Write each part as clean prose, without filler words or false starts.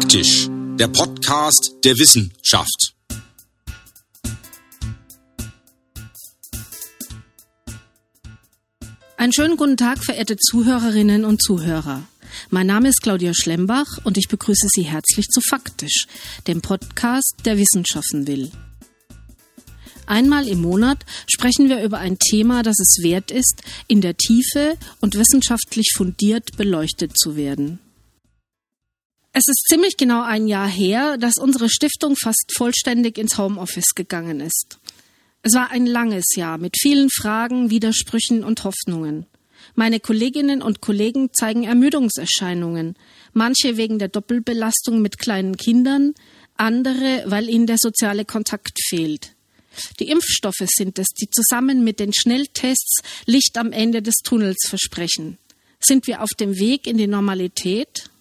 Faktisch, der Podcast der Wissenschaft. Einen schönen guten Tag, verehrte Zuhörerinnen und Zuhörer. Mein Name ist Claudia Schlembach und ich begrüße Sie herzlich zu Faktisch, dem Podcast, der Wissenschaften will. Einmal im Monat sprechen wir über ein Thema, das es wert ist, in der Tiefe und wissenschaftlich fundiert beleuchtet zu werden. Es ist ziemlich genau ein Jahr her, dass unsere Stiftung fast vollständig ins Homeoffice gegangen ist. Es war ein langes Jahr mit vielen Fragen, Widersprüchen und Hoffnungen. Meine Kolleginnen und Kollegen zeigen Ermüdungserscheinungen, manche wegen der Doppelbelastung mit kleinen Kindern, andere, weil ihnen der soziale Kontakt fehlt. Die Impfstoffe sind es, die zusammen mit den Schnelltests Licht am Ende des Tunnels versprechen. Sind wir auf dem Weg in die Normalität?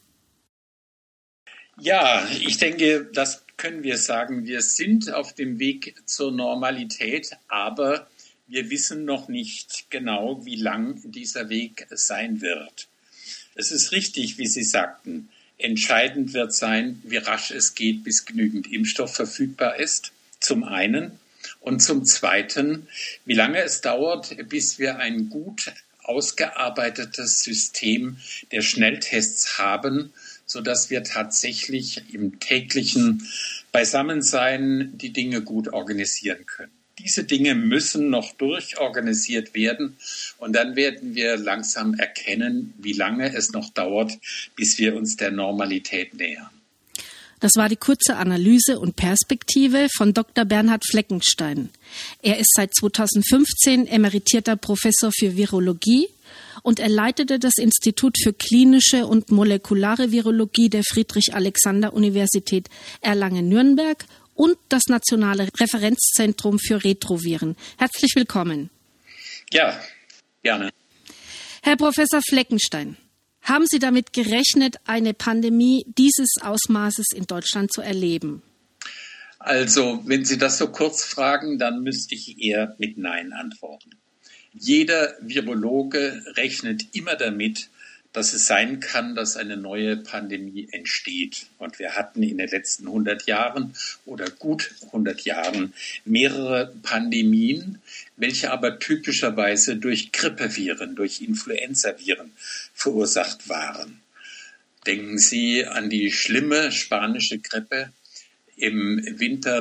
Ja, ich denke, das können wir sagen. Wir sind auf dem Weg zur Normalität, aber wir wissen noch nicht genau, wie lang dieser Weg sein wird. Es ist richtig, wie Sie sagten. Entscheidend wird sein, wie rasch es geht, bis genügend Impfstoff verfügbar ist, zum einen. Und zum Zweiten, wie lange es dauert, bis wir ein gut ausgearbeitetes System der Schnelltests haben, sodass wir tatsächlich im täglichen Beisammensein die Dinge gut organisieren können. Diese Dinge müssen noch durchorganisiert werden und dann werden wir langsam erkennen, wie lange es noch dauert, bis wir uns der Normalität nähern. Das war die kurze Analyse und Perspektive von Dr. Bernhard Fleckenstein. Er ist seit 2015 emeritierter Professor für Virologie und er leitete das Institut für klinische und molekulare Virologie der Friedrich-Alexander-Universität Erlangen-Nürnberg und das Nationale Referenzzentrum für Retroviren. Herzlich willkommen. Ja, gerne. Herr Professor Fleckenstein, haben Sie damit gerechnet, eine Pandemie dieses Ausmaßes in Deutschland zu erleben? Also, wenn Sie das so kurz fragen, dann müsste ich eher mit Nein antworten. Jeder Virologe rechnet immer damit, dass es sein kann, dass eine neue Pandemie entsteht. Und wir hatten in den letzten 100 Jahren oder gut 100 Jahren mehrere Pandemien, welche aber typischerweise durch Grippeviren, durch Influenzaviren verursacht waren. Denken Sie an die schlimme spanische Grippe im Winter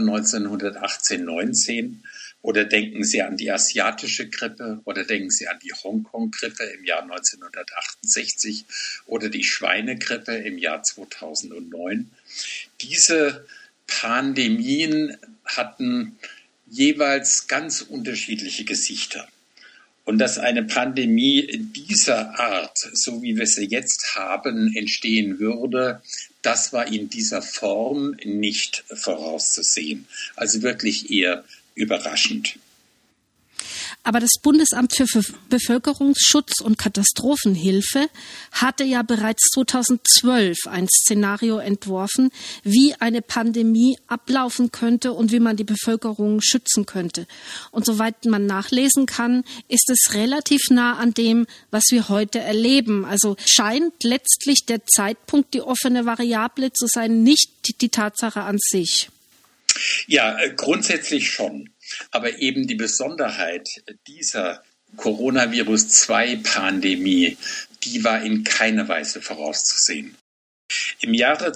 1918-19 oder denken Sie an die asiatische Grippe oder denken Sie an die Hongkong-Grippe im Jahr 1968 oder die Schweinegrippe im Jahr 2009. Diese Pandemien hatten jeweils ganz unterschiedliche Gesichter. Und dass eine Pandemie dieser Art, so wie wir sie jetzt haben, entstehen würde, das war in dieser Form nicht vorauszusehen. Also wirklich eher überraschend. Aber das Bundesamt für Bevölkerungsschutz und Katastrophenhilfe hatte ja bereits 2012 ein Szenario entworfen, wie eine Pandemie ablaufen könnte und wie man die Bevölkerung schützen könnte. Und soweit man nachlesen kann, ist es relativ nah an dem, was wir heute erleben. Also scheint letztlich der Zeitpunkt die offene Variable zu sein, nicht die Tatsache an sich. Ja, grundsätzlich schon. Aber eben die Besonderheit dieser Coronavirus-2-Pandemie, die war in keiner Weise vorauszusehen. Im Jahre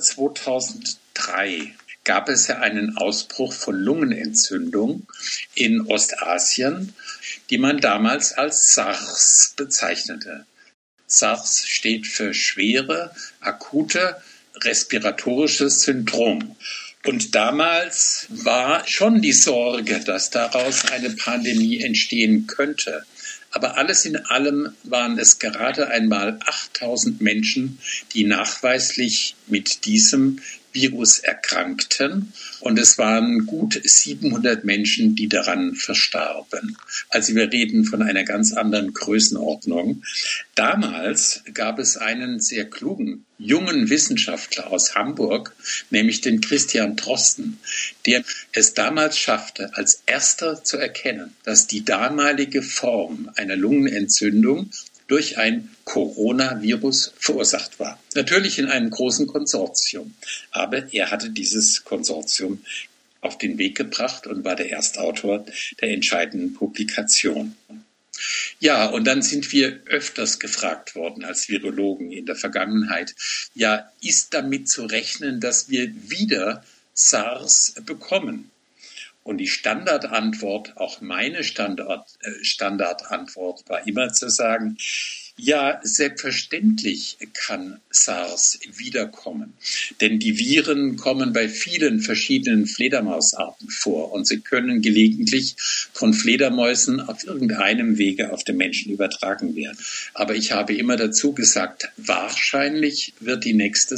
2003 gab es ja einen Ausbruch von Lungenentzündung in Ostasien, die man damals als SARS bezeichnete. SARS steht für schwere, akute respiratorisches Syndrom. Und damals war schon die Sorge, dass daraus eine Pandemie entstehen könnte. Aber alles in allem waren es gerade einmal 8.000 Menschen, die nachweislich mit diesem Virus erkrankten. Und es waren gut 700 Menschen, die daran verstarben. Also wir reden von einer ganz anderen Größenordnung. Damals gab es einen sehr klugen, jungen Wissenschaftler aus Hamburg, nämlich den Christian Drosten, der es damals schaffte, als erster zu erkennen, dass die damalige Form einer Lungenentzündung durch ein Coronavirus verursacht war. Natürlich in einem großen Konsortium, aber er hatte dieses Konsortium auf den Weg gebracht und war der Erstautor der entscheidenden Publikation. Ja, und dann sind wir öfters gefragt worden als Virologen in der Vergangenheit, ja, ist damit zu rechnen, dass wir wieder SARS bekommen? Und die Standardantwort, auch meine Standardantwort war immer zu sagen, ja, selbstverständlich kann SARS wiederkommen. Denn die Viren kommen bei vielen verschiedenen Fledermausarten vor und sie können gelegentlich von Fledermäusen auf irgendeinem Wege auf den Menschen übertragen werden. Aber ich habe immer dazu gesagt, wahrscheinlich wird die nächste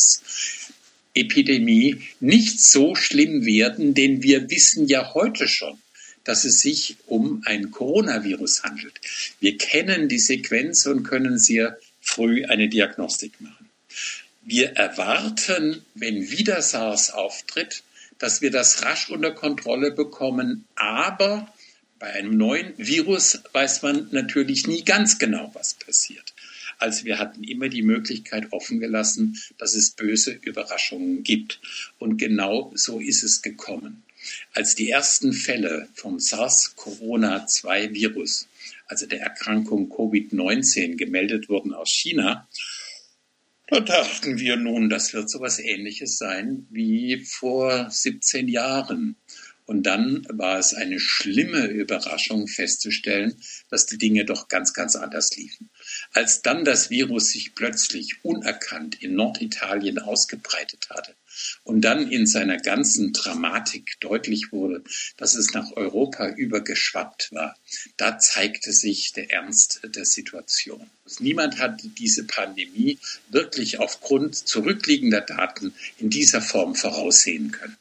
SARS-Epidemie nicht so schlimm werden, denn wir wissen ja heute schon, dass es sich um ein Coronavirus handelt. Wir kennen die Sequenz und können sehr früh eine Diagnostik machen. Wir erwarten, wenn wieder SARS auftritt, dass wir das rasch unter Kontrolle bekommen. Aber bei einem neuen Virus weiß man natürlich nie ganz genau, was passiert. Also wir hatten immer die Möglichkeit offen gelassen, dass es böse Überraschungen gibt. Und genau so ist es gekommen. Als die ersten Fälle vom SARS-CoV-2-Virus, also der Erkrankung Covid-19, gemeldet wurden aus China, da dachten wir nun, das wird so etwas Ähnliches sein wie vor 17 Jahren. Und dann war es eine schlimme Überraschung festzustellen, dass die Dinge doch ganz, ganz anders liefen. Als dann das Virus sich plötzlich unerkannt in Norditalien ausgebreitet hatte und dann in seiner ganzen Dramatik deutlich wurde, dass es nach Europa übergeschwappt war, da zeigte sich der Ernst der Situation. Niemand hat diese Pandemie wirklich aufgrund zurückliegender Daten in dieser Form voraussehen können.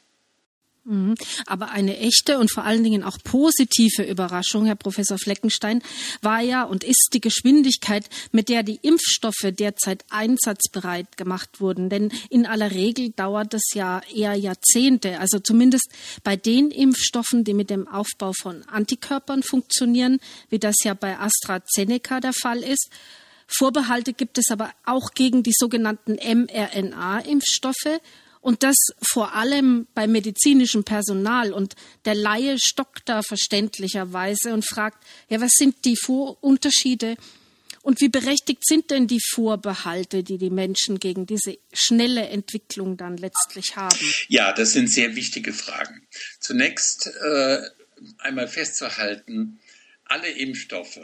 Aber eine echte und vor allen Dingen auch positive Überraschung, Herr Professor Fleckenstein, war ja und ist die Geschwindigkeit, mit der die Impfstoffe derzeit einsatzbereit gemacht wurden. Denn in aller Regel dauert es ja eher Jahrzehnte, also zumindest bei den Impfstoffen, die mit dem Aufbau von Antikörpern funktionieren, wie das ja bei AstraZeneca der Fall ist. Vorbehalte gibt es aber auch gegen die sogenannten mRNA-Impfstoffe. Und das vor allem bei medizinischem Personal. Und der Laie stockt da verständlicherweise und fragt, ja, was sind die Unterschiede und wie berechtigt sind denn die Vorbehalte, die die Menschen gegen diese schnelle Entwicklung dann letztlich haben? Ja, das sind sehr wichtige Fragen. Zunächst einmal festzuhalten, alle Impfstoffe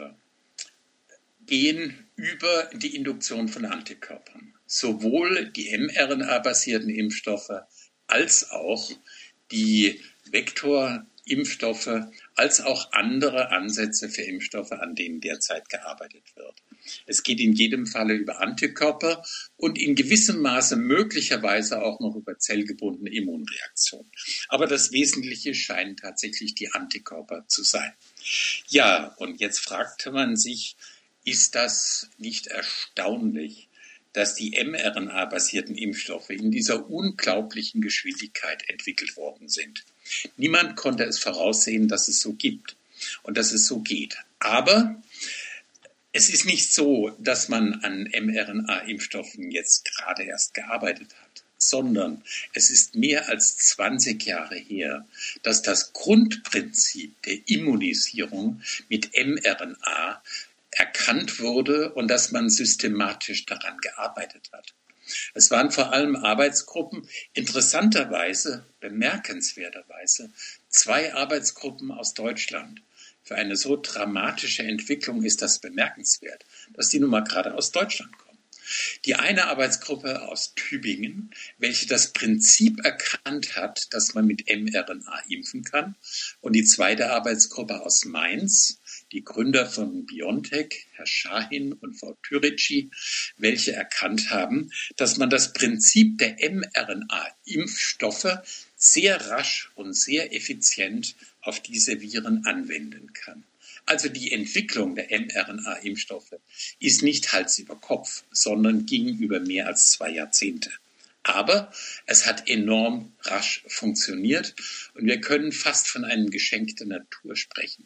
gehen über die Induktion von Antikörpern. Sowohl die mRNA-basierten Impfstoffe als auch die Vektorimpfstoffe, als auch andere Ansätze für Impfstoffe, an denen derzeit gearbeitet wird. Es geht in jedem Falle über Antikörper und in gewissem Maße möglicherweise auch noch über zellgebundene Immunreaktionen. Aber das Wesentliche scheinen tatsächlich die Antikörper zu sein. Ja, und jetzt fragte man sich, ist das nicht erstaunlich, dass die mRNA-basierten Impfstoffe in dieser unglaublichen Geschwindigkeit entwickelt worden sind. Niemand konnte es voraussehen, dass es so gibt und dass es so geht. Aber es ist nicht so, dass man an mRNA-Impfstoffen jetzt gerade erst gearbeitet hat, sondern es ist mehr als 20 Jahre her, dass das Grundprinzip der Immunisierung mit mRNA erkannt wurde und dass man systematisch daran gearbeitet hat. Es waren vor allem Arbeitsgruppen, interessanterweise, bemerkenswerterweise, 2 Arbeitsgruppen aus Deutschland. Für eine so dramatische Entwicklung ist das bemerkenswert, dass die nun mal gerade aus Deutschland kommen. Die eine Arbeitsgruppe aus Tübingen, welche das Prinzip erkannt hat, dass man mit mRNA impfen kann, und die zweite Arbeitsgruppe aus Mainz, die Gründer von BioNTech, Herr Schahin und Frau Türeci, welche erkannt haben, dass man das Prinzip der mRNA-Impfstoffe sehr rasch und sehr effizient auf diese Viren anwenden kann. Also die Entwicklung der mRNA-Impfstoffe ist nicht Hals über Kopf, sondern ging über mehr als 2 Jahrzehnte. Aber es hat enorm rasch funktioniert und wir können fast von einem Geschenk der Natur sprechen.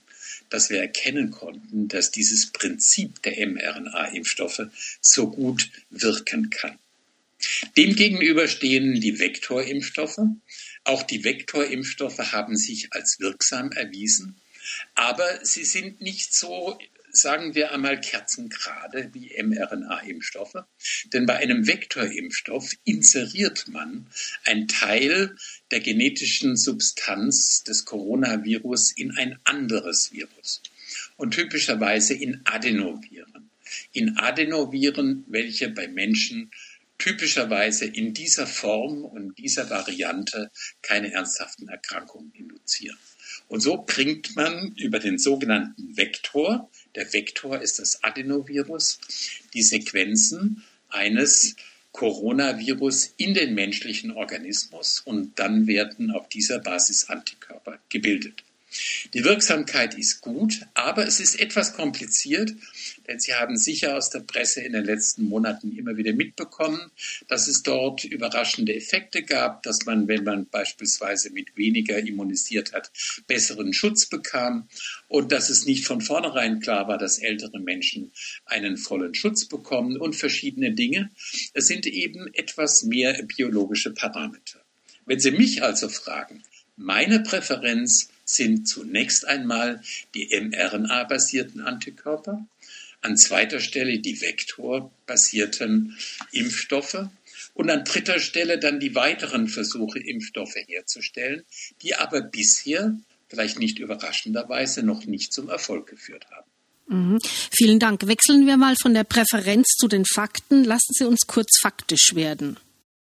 dass wir erkennen konnten, dass dieses Prinzip der mRNA-Impfstoffe so gut wirken kann. Demgegenüber stehen die Vektorimpfstoffe. Auch die Vektorimpfstoffe haben sich als wirksam erwiesen, aber sie sind nicht so, sagen wir einmal, kerzengerade wie mRNA-Impfstoffe. Denn bei einem Vektorimpfstoff inseriert man einen Teil der genetischen Substanz des Coronavirus in ein anderes Virus und typischerweise in Adenoviren. In Adenoviren, welche bei Menschen typischerweise in dieser Form und dieser Variante keine ernsthaften Erkrankungen induzieren. Und so bringt man über den sogenannten Vektor, der Vektor ist das Adenovirus, die Sequenzen eines Coronavirus in den menschlichen Organismus und dann werden auf dieser Basis Antikörper gebildet. Die Wirksamkeit ist gut, aber es ist etwas kompliziert, denn Sie haben sicher aus der Presse in den letzten Monaten immer wieder mitbekommen, dass es dort überraschende Effekte gab, dass man, wenn man beispielsweise mit weniger immunisiert hat, besseren Schutz bekam und dass es nicht von vornherein klar war, dass ältere Menschen einen vollen Schutz bekommen und verschiedene Dinge. Es sind eben etwas mehr biologische Parameter. Wenn Sie mich also fragen, meine Präferenz sind zunächst einmal die mRNA-basierten Antikörper, an zweiter Stelle die vektorbasierten Impfstoffe und an dritter Stelle dann die weiteren Versuche, Impfstoffe herzustellen, die aber bisher, vielleicht nicht überraschenderweise, noch nicht zum Erfolg geführt haben. Vielen Dank. Wechseln wir mal von der Präferenz zu den Fakten. Lassen Sie uns kurz faktisch werden.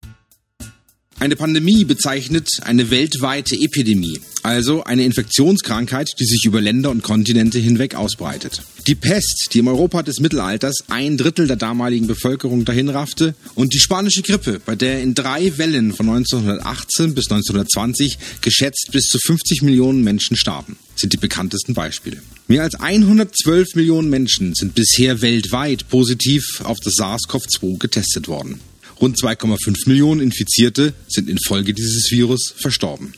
Eine Pandemie bezeichnet eine weltweite Epidemie, also eine Infektionskrankheit, die sich über Länder und Kontinente hinweg ausbreitet. Die Pest, die im Europa des Mittelalters 1/3 der damaligen Bevölkerung dahinraffte, und die spanische Grippe, bei der in 3 Wellen von 1918 bis 1920 geschätzt bis zu 50 Millionen Menschen starben, sind die bekanntesten Beispiele. Mehr als 112 Millionen Menschen sind bisher weltweit positiv auf das SARS-CoV-2 getestet worden. Rund 2,5 Millionen Infizierte sind infolge dieses Virus verstorben.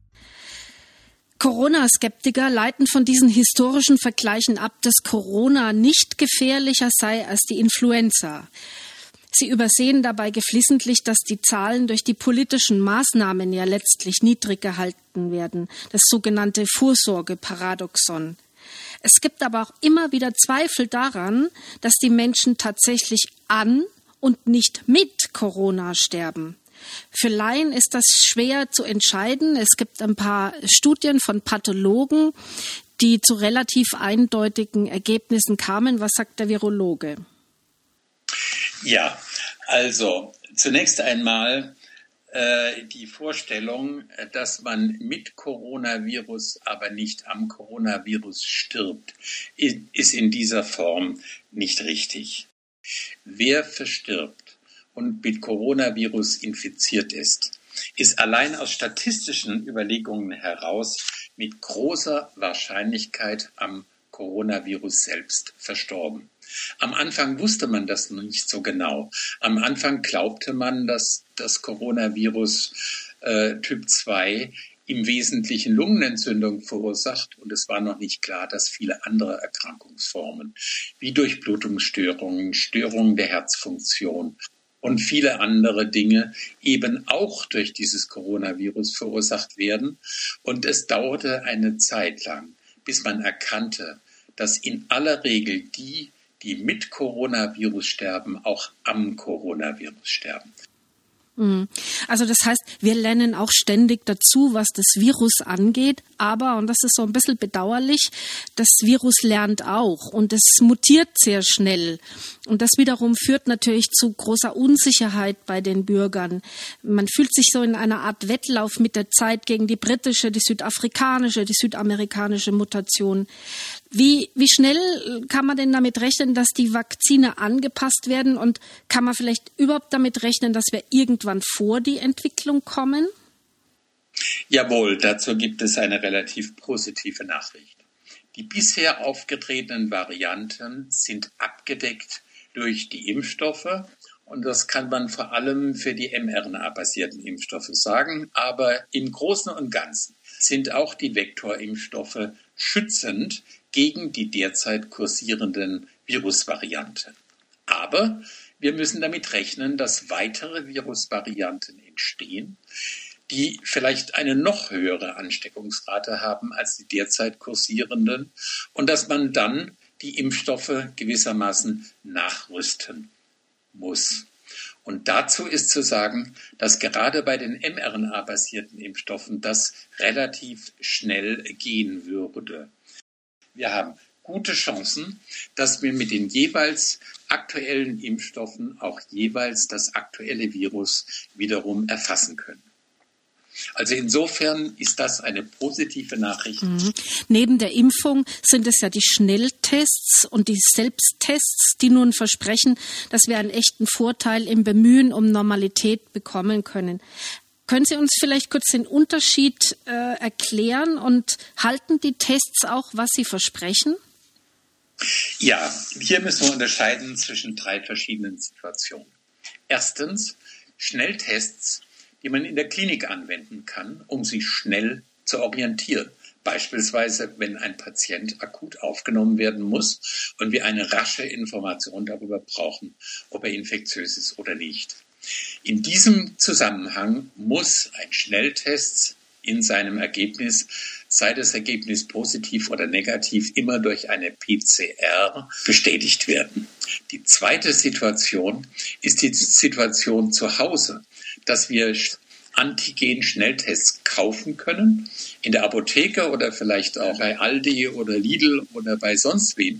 Corona-Skeptiker leiten von diesen historischen Vergleichen ab, dass Corona nicht gefährlicher sei als die Influenza. Sie übersehen dabei geflissentlich, dass die Zahlen durch die politischen Maßnahmen ja letztlich niedrig gehalten werden, das sogenannte Vorsorgeparadoxon. Es gibt aber auch immer wieder Zweifel daran, dass die Menschen tatsächlich an und nicht mit Corona sterben. Für Laien ist das schwer zu entscheiden. Es gibt ein paar Studien von Pathologen, die zu relativ eindeutigen Ergebnissen kamen. Was sagt der Virologe? Ja, also zunächst einmal die Vorstellung, dass man mit Coronavirus, aber nicht am Coronavirus stirbt, ist in dieser Form nicht richtig. Wer verstirbt und mit Coronavirus infiziert ist allein aus statistischen Überlegungen heraus mit großer Wahrscheinlichkeit am Coronavirus selbst verstorben. Am Anfang wusste man das noch nicht so genau. Am Anfang glaubte man, dass das Coronavirus Typ 2 im Wesentlichen Lungenentzündung verursacht und es war noch nicht klar, dass viele andere Erkrankungsformen wie Durchblutungsstörungen, Störungen der Herzfunktion und viele andere Dinge eben auch durch dieses Coronavirus verursacht werden. Und es dauerte eine Zeit lang, bis man erkannte, dass in aller Regel die mit Coronavirus sterben, auch am Coronavirus sterben. Also das heißt, wir lernen auch ständig dazu, was das Virus angeht, aber, und das ist so ein bisschen bedauerlich, das Virus lernt auch und es mutiert sehr schnell. Und das wiederum führt natürlich zu großer Unsicherheit bei den Bürgern. Man fühlt sich so in einer Art Wettlauf mit der Zeit gegen die britische, die südafrikanische, die südamerikanische Mutation. Wie schnell kann man denn damit rechnen, dass die Vakzine angepasst werden und kann man vielleicht überhaupt damit rechnen, dass wir irgendwann vor die Entwicklung kommen? Jawohl, dazu gibt es eine relativ positive Nachricht. Die bisher aufgetretenen Varianten sind abgedeckt durch die Impfstoffe und das kann man vor allem für die mRNA-basierten Impfstoffe sagen, aber im Großen und Ganzen sind auch die Vektorimpfstoffe schützend gegen die derzeit kursierenden Virusvarianten. Aber wir müssen damit rechnen, dass weitere Virusvarianten entstehen, die vielleicht eine noch höhere Ansteckungsrate haben als die derzeit kursierenden und dass man dann die Impfstoffe gewissermaßen nachrüsten muss. Und dazu ist zu sagen, dass gerade bei den mRNA-basierten Impfstoffen das relativ schnell gehen würde. Wir haben gute Chancen, dass wir mit den jeweils aktuellen Impfstoffen auch jeweils das aktuelle Virus wiederum erfassen können. Also insofern ist das eine positive Nachricht. Neben der Impfung sind es ja die Schnelltests und die Selbsttests, die nun versprechen, dass wir einen echten Vorteil im Bemühen um Normalität bekommen können. Können Sie uns vielleicht kurz den Unterschied erklären und halten die Tests auch, was sie versprechen? Ja, hier müssen wir unterscheiden zwischen 3 verschiedenen Situationen. Erstens, Schnelltests, die man in der Klinik anwenden kann, um sich schnell zu orientieren. Beispielsweise, wenn ein Patient akut aufgenommen werden muss und wir eine rasche Information darüber brauchen, ob er infektiös ist oder nicht. In diesem Zusammenhang muss ein Schnelltest in seinem Ergebnis, sei das Ergebnis positiv oder negativ, immer durch eine PCR bestätigt werden. Die zweite Situation ist die Situation zu Hause, dass wir Antigen-Schnelltests kaufen können, in der Apotheke oder vielleicht auch bei Aldi oder Lidl oder bei sonst wem,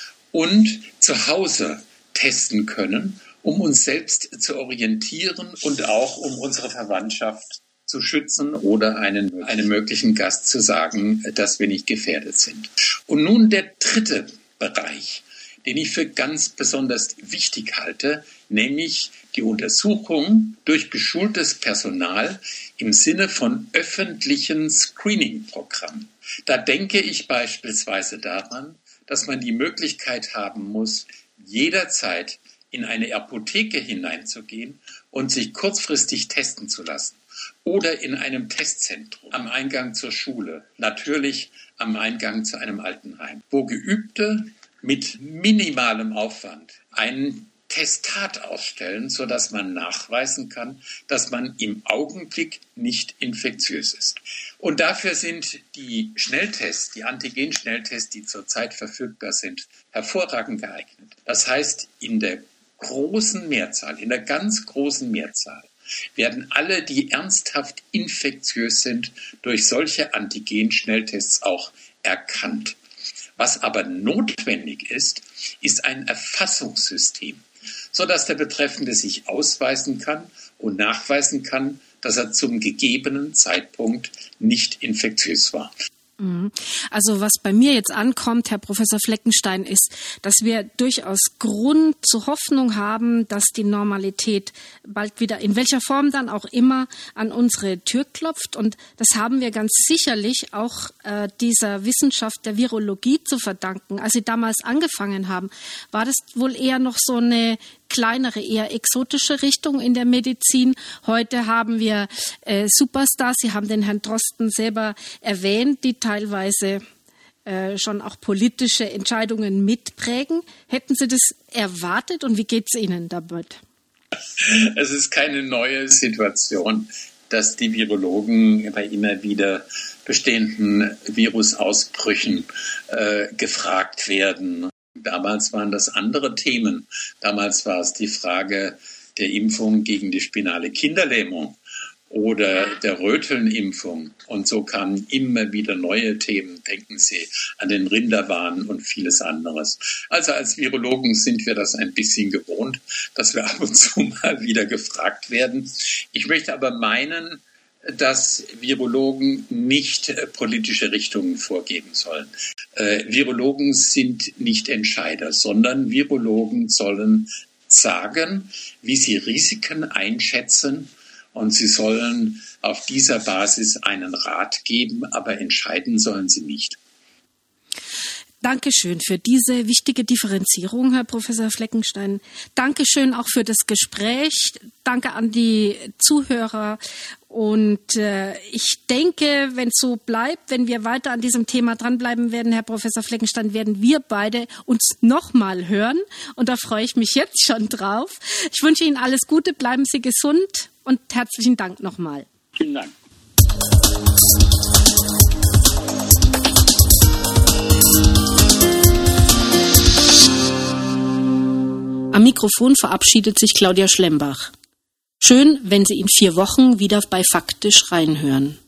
und zu Hause testen können, um uns selbst zu orientieren und auch um unsere Verwandtschaft zu schützen oder einem möglichen Gast zu sagen, dass wir nicht gefährdet sind. Und nun der dritte Bereich, den ich für ganz besonders wichtig halte, nämlich die Untersuchung durch geschultes Personal im Sinne von öffentlichen Screening-Programmen. Da denke ich beispielsweise daran, dass man die Möglichkeit haben muss, jederzeit in eine Apotheke hineinzugehen und sich kurzfristig testen zu lassen. Oder in einem Testzentrum am Eingang zur Schule, natürlich am Eingang zu einem Altenheim, wo Geübte mit minimalem Aufwand einen Testat ausstellen, sodass man nachweisen kann, dass man im Augenblick nicht infektiös ist. Und dafür sind die Schnelltests, die Antigen-Schnelltests, die zurzeit verfügbar sind, hervorragend geeignet. Das heißt, in der großen Mehrzahl, in der ganz großen Mehrzahl, werden alle, die ernsthaft infektiös sind, durch solche Antigen-Schnelltests auch erkannt. Was aber notwendig ist, ist ein Erfassungssystem, sodass der Betreffende sich ausweisen kann und nachweisen kann, dass er zum gegebenen Zeitpunkt nicht infektiös war. Also was bei mir jetzt ankommt, Herr Professor Fleckenstein, ist, dass wir durchaus Grund zur Hoffnung haben, dass die Normalität bald wieder, in welcher Form dann auch immer, an unsere Tür klopft. Und das haben wir ganz sicherlich auch dieser Wissenschaft der Virologie zu verdanken. Als Sie damals angefangen haben, war das wohl eher noch so eine kleinere, eher exotische Richtung in der Medizin. Heute haben wir Superstars, Sie haben den Herrn Drosten selber erwähnt, die teilweise schon auch politische Entscheidungen mitprägen. Hätten Sie das erwartet und wie geht es Ihnen damit? Es ist keine neue Situation, dass die Virologen bei immer wieder bestehenden Virusausbrüchen gefragt werden. Damals waren das andere Themen. Damals war es die Frage der Impfung gegen die spinale Kinderlähmung oder der Rötelnimpfung. Und so kamen immer wieder neue Themen. Denken Sie an den Rinderwahn und vieles anderes. Also als Virologen sind wir das ein bisschen gewohnt, dass wir ab und zu mal wieder gefragt werden. Ich möchte aber meinen, dass Virologen nicht politische Richtungen vorgeben sollen. Virologen sind nicht Entscheider, sondern Virologen sollen sagen, wie sie Risiken einschätzen, und sie sollen auf dieser Basis einen Rat geben, aber entscheiden sollen sie nicht. Dankeschön für diese wichtige Differenzierung, Herr Professor Fleckenstein. Dankeschön auch für das Gespräch. Danke an die Zuhörer. Und ich denke, wenn es so bleibt, wenn wir weiter an diesem Thema dranbleiben werden, Herr Professor Fleckenstein, werden wir beide uns nochmal hören. Und da freue ich mich jetzt schon drauf. Ich wünsche Ihnen alles Gute, bleiben Sie gesund und herzlichen Dank nochmal. Vielen Dank. Am Mikrofon verabschiedet sich Claudia Schlembach. Schön, wenn Sie in 4 Wochen wieder bei Faktisch reinhören.